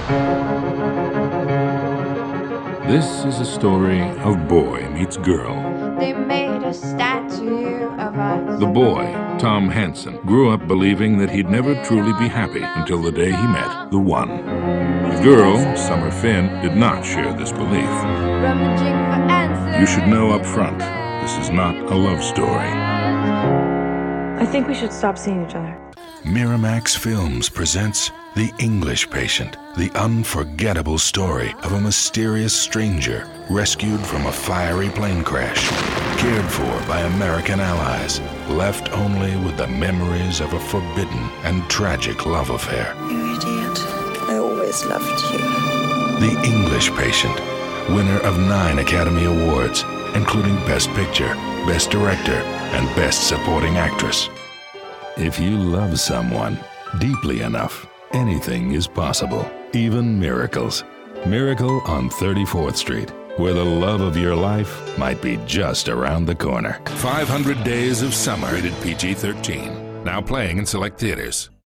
This is a story of boy meets girl. They made a statue of us. The boy, Tom Hansen, grew up believing that he'd never truly be happy until the day he met the one. The girl, Summer Finn, did not share this belief. Rummaging for answers. You should know up front, this is not a love story. I think we should stop seeing each other. Miramax Films presents The English Patient, the unforgettable story of a mysterious stranger rescued from a fiery plane crash, cared for by American allies, left only with the memories of a forbidden and tragic love affair. You idiot. I always loved you. The English Patient, winner of 9 Academy Awards, including Best Picture, Best Director, and Best Supporting Actress. If you love someone deeply enough, anything is possible, even miracles. Miracle on 34th Street, where the love of your life might be just around the corner. 500 Days of Summer, rated PG-13. Now playing in select theaters.